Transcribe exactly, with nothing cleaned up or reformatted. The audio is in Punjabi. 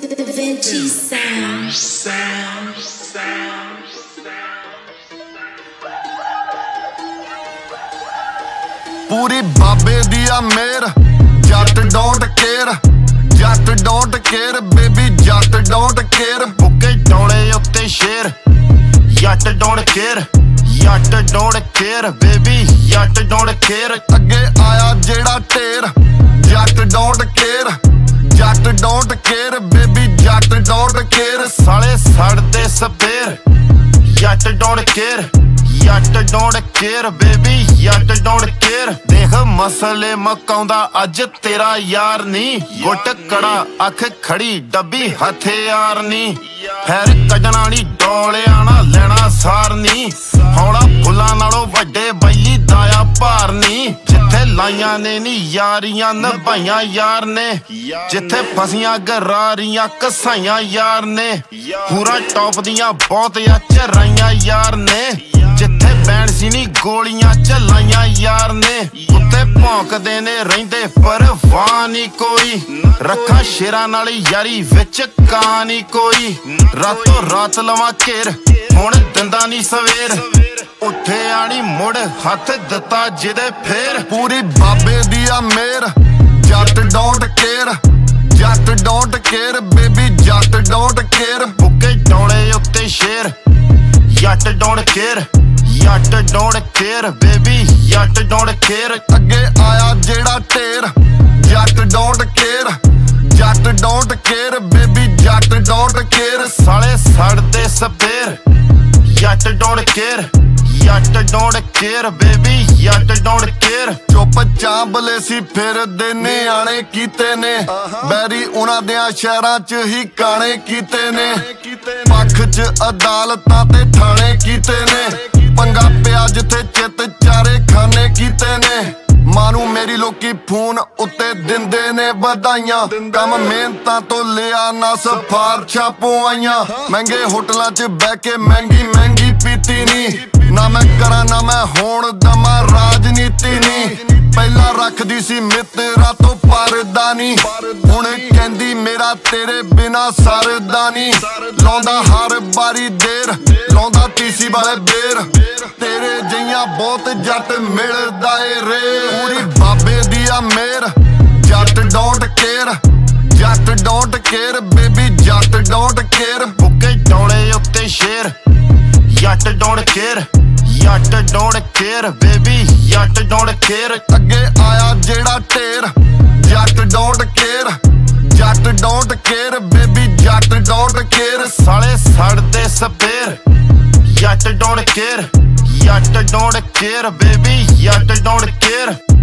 Vinci sound. Sound, sound, ਪੂਰੀ ਬਾਬੇ ਦੀ ਆ ਮੇਰ, Jatt don't care, Jatt don't care baby, Jatt don't care. ਬੁੱਕੇ ਡੋਲੇ ਉੱਤੇ ਸ਼ੇਰ, Jatt don't care, Jatt don't care baby, Jatt don't care. ਅੱਗੇ ਆਇਆ ਜਿਹੜਾ ਢੇਰ, Jatt don't care, Jatt don't care baby, Jatt don't care. ਸਾਲੇ ਸੜਦੇ ਸਪੇਰ, Jatt don't care, Jatt don't care baby, Jatt don't care. ਦੇਖ ਮਸਲੇ ਮਕਾਉਂਦਾ ਅੱਜ ਤੇਰਾ ਯਾਰ ਨੀ, ਗੁੱਟ ਕੜਾ ਅੱਖ ਖੜੀ ਡੱਬੀ ਹਥਿਆਰ ਨੀ। ਫਿਰ ਕੱਢਣਾ ਨੀ ਡੋਲਿਆਂ ਨਾਲ ਲੈਣਾ ਸਾਰ ਨੀ, ਹੌਲਾ ਫੁੱਲਾਂ ਨਾਲੋਂ ਵੱਡੇ ਬੈਲੀ ਦਾਇਆ ਭਾਰ ਨੀ। ਜਿੱਥੇ ਲਾਈਆਂ ਨੇ ਨੀ ਯਾਰੀਆਂ ਨਿਭਾਈਆਂ ਯਾਰ ਨੇ, ਜਿੱਥੇ ਫਸੀਆਂ ਗਰਾਰੀਆਂ ਕਸਾਈਆਂ ਯਾਰ ਨੇ। ਪੂਰਾ ਟੌਪ ਦੀਆਂ ਬਹੁਤ ਆ ਚਰਾਈਆਂ ਯਾਰ ਨੇ, ਜਿੱਥੇ ਬੈਂਡ ਸੀ ਨੀ ਗੋਲੀਆਂ ਚਲਾਈਆਂ ਯਾਰ ਨੇ। ਕੁੱਤੇ ਭੌਂਕਦੇ ਨੇ ਰਹਿੰਦੇ ਪਰਵਾਹ ਨੀ ਕੋਈ, ਰੱਖਾਂ ਸ਼ੇਰਾਂ ਨਾਲ ਯਾਰੀ ਵਿੱਚ ਕਾਂ ਨੀ ਕੋਈ। ਰਾਤੋਂ ਰਾਤ ਲਵਾਂ ਘੇਰ, ਹੁਣ ਦਿੰਦਾ ਨੀ ਸਵੇਰ, ਉੱਠਿਆ ਨੀ ਮੁੜ ਹੱਥ ਦਿੱਤਾ ਜਿਹਦੇ ਫੇਰ। ਪੂਰੀ ਬਾਬੇ ਦੀ ਆ ਮੇਰ, Jatt don't care, Jatt don't care baby, Jatt don't care. ਬੁੱਕੇ ਡੋਲੇ ਉੱਤੇ ਸ਼ੇਰ, Jatt don't care, Jatt don't care baby, Jatt don't care. ਅੱਗੇ ਆਇਆ ਜਿਹੜਾ ਢੇਰ, Jatt don't care, Jatt don't care baby, Jatt don't care. ਸਾਲੇ ਸੜਦੇ ਸਪੇਰ, Jatt don't care, Jatt don't care baby, Jatt don't care. ਚੁੱਪ ਚਾਂਬਲੇ ਸੀ ਫਿਰਦੇ ਨਿਆਣੇ ਕੀਤੇ ਨੇ, ਬੈਰੀ ਉਹਨਾਂ ਦਿਆਂ ਸ਼ਹਿਰਾਂ ਚ ਹੀ ਕਾਣੇ ਕੀਤੇ ਨੇ। ਪੱਖ ਚ ਅਦਾਲਤਾਂ ਤੇ ਥਾਣੇ ਕੀਤੇ ਨੇ, ਪੰਗਾ ਪਿਆ ਜਿੱਥੇ ਚਿੱਤ ਚਾਰੇ ਖਾਨੇ ਕੀਤੇ ਨੇ। ਮਾਂ ਨੂੰ ਮੇਰੀ ਲੋਕੀ ਫੋਨ ਉੱਤੇ ਦਿੰਦੇ ਨੇ ਵਧਾਈਆਂ, ਕੰਮ ਮਿਹਨਤਾਂ ਤੋਂ ਲਿਆ ਨਾ ਸਿਫਾਰਸ਼ਾਂ ਪਵਾਈਆਂ। ਮਹਿੰਗੇ ਹੋਟਲਾਂ ਚ ਬਹਿ ਕੇ ਮਹਿੰਗੀ ਮਹਿੰਗੀ ਪੀਤੀ ਨੀ, ਨਾ ਮੈਂ ਕਰਾਂ ਨਾ ਮੈਂ ਹੋਣ ਦਮਾ ਰਾਜਨੀਤੀ ਨੀ। ਪਹਿਲਾਂ ਰੱਖਦੀ ਸੀ ਮਿੱਤਰਾਂ ਤੋਂ ਪਰਦਾ ਨੀ, ਹੁਣ ਕਹਿੰਦੀ ਮੇਰਾ ਤੇਰੇ ਬਿਨਾ ਸਰਦਾ ਨੀ। ਲਾਉਂਦਾ ਹਰ ਵਾਰੀ ਦੇਰ, ਲਾਉਂਦਾ ਤੀਸੀ ਵਾਲੇ ਬੇਰ, ਤੇਰੇ ਜਈਆਂ ਬਹੁਤ ਜੱਟ ਮਿਲਦਾ ਏ ਰੇ। ਪੂਰੀ ਬਾਬੇ ਦੀ ਆ ਮੇਰ, Jatt don't care, Jatt don't care baby, Jatt don't care. ਬੁੱਕੇ ਡੋਲੇ ਉੱਤੇ ਸ਼ੇਰ, Jatt don't care, Jatt don't care baby, Jatt don't care. ਅੱਗੇ ਆਇਆ ਜਿਹੜਾ ਢੇਰ, Jatt don't care, Jatt don't care baby, Jatt don't care. ਸਾਲੇ ਸੜਦੇ ਸਪੇਰ, Jatt don't care, Jatt don't care baby, Jatt don't care.